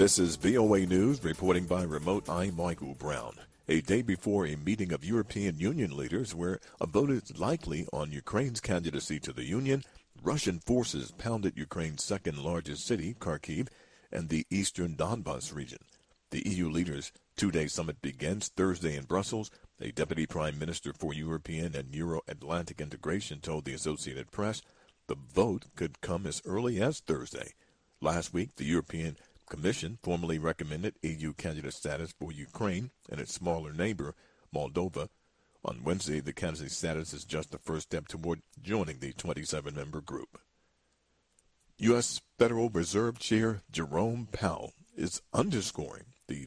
This is VOA News, reporting by remote. I'm Michael Brown. A day before a meeting of European Union leaders where a vote is likely on Ukraine's candidacy to the Union, Russian forces pounded Ukraine's second-largest city, Kharkiv, and the eastern Donbas region. The EU leaders' two-day summit begins Thursday in Brussels. A deputy prime minister for European and Euro-Atlantic integration told the Associated Press the vote could come as early as Thursday. Last week, the European Commission formally recommended EU candidate status for Ukraine and its smaller neighbor, Moldova. On Wednesday, the candidate status is just the first step toward joining the 27-member group. U.S. Federal Reserve Chair Jerome Powell is underscoring the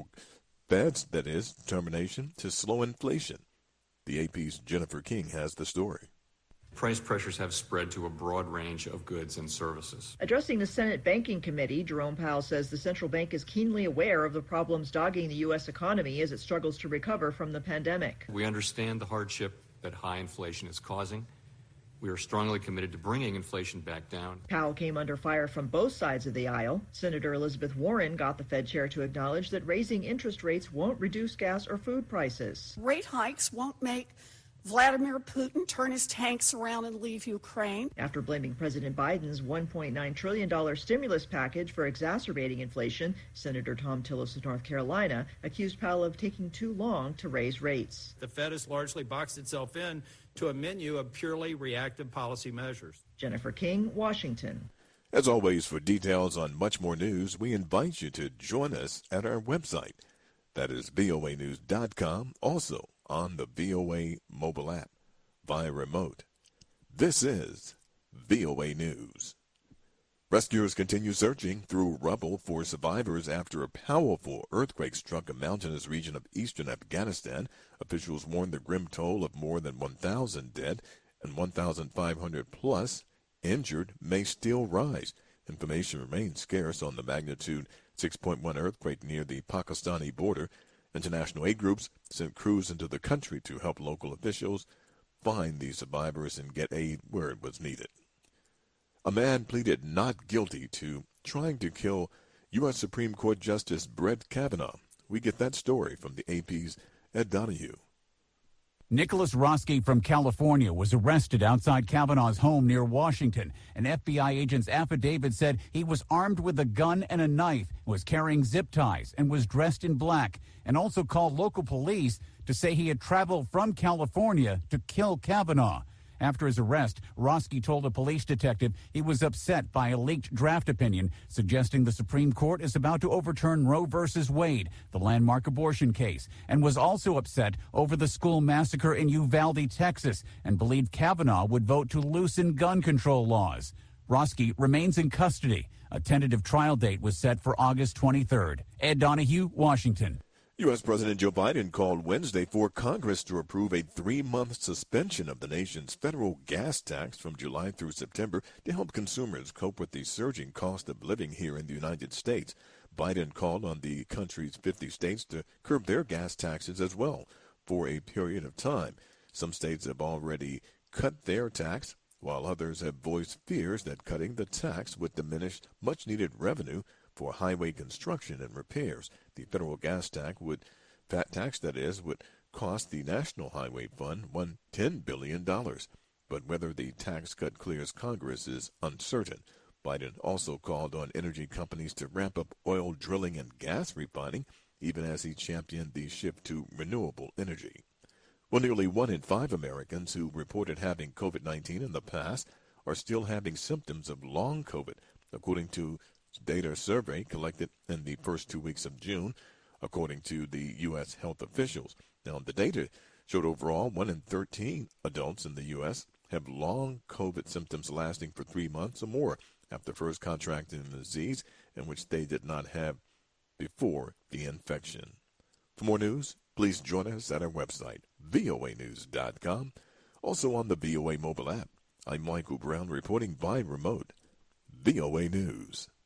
Fed's determination to slow inflation. The AP's Jennifer King has the story. Price pressures have spread to a broad range of goods and services. Addressing the Senate Banking Committee, Jerome Powell says the central bank is keenly aware of the problems dogging the U.S. economy as it struggles to recover from the pandemic. We understand the hardship that high inflation is causing. We are strongly committed to bringing inflation back down. Powell came under fire from both sides of the aisle. Senator Elizabeth Warren got the Fed chair to acknowledge that raising interest rates won't reduce gas or food prices. Rate hikes won't make Vladimir Putin turn his tanks around and leave Ukraine. After blaming President Biden's $1.9 trillion stimulus package for exacerbating inflation, Senator Tom Tillis of North Carolina accused Powell of taking too long to raise rates. The Fed has largely boxed itself in to a menu of purely reactive policy measures. Jennifer King, Washington. As always, for details on much more news, we invite you to join us at our website. That is voanews.com. Also, on the VOA mobile app via remote. This is VOA News. Rescuers continue searching through rubble for survivors after a powerful earthquake struck a mountainous region of eastern Afghanistan. Officials warn the grim toll of more than 1,000 dead and 1,500 plus injured may still rise. Information remains scarce on the magnitude 6.1 earthquake near the Pakistani border. International aid groups sent crews into the country to help local officials find the survivors and get aid where it was needed. A man pleaded not guilty to trying to kill U.S. Supreme Court Justice Brett Kavanaugh. We get that story from the AP's Ed Donahue. Nicholas Roski from California was arrested outside Kavanaugh's home near Washington. An FBI agent's affidavit said he was armed with a gun and a knife, was carrying zip ties, and was dressed in black, and also called local police to say he had traveled from California to kill Kavanaugh. After his arrest, Roski told a police detective he was upset by a leaked draft opinion suggesting the Supreme Court is about to overturn Roe v. Wade, the landmark abortion case, and was also upset over the school massacre in Uvalde, Texas, and believed Kavanaugh would vote to loosen gun control laws. Roski remains in custody. A tentative trial date was set for August 23rd. Ed Donahue, Washington. U.S. President Joe Biden called Wednesday for Congress to approve a 3-month suspension of the nation's federal gas tax from July through September to help consumers cope with the surging cost of living here in the United States. Biden called on the country's 50 states to curb their gas taxes as well for a period of time. Some states have already cut their tax, while others have voiced fears that cutting the tax would diminish much-needed revenue for highway construction and repairs. The federal gas tax would cost the National Highway Fund $10 billion. But whether the tax cut clears Congress is uncertain. Biden also called on energy companies to ramp up oil drilling and gas refining, even as he championed the shift to renewable energy. Well, nearly 1 in 5 Americans who reported having COVID-19 in the past are still having symptoms of long COVID, according to data survey collected in the first 2 weeks of June, according to the U.S. health officials. Now, the data showed overall 1 in 13 adults in the U.S. have long COVID symptoms lasting for 3 months or more after first contracting the disease, in which they did not have before the infection. For more news, please join us at our website, voanews.com, also on the VOA mobile app. I'm Michael Brown reporting by remote. VOA News.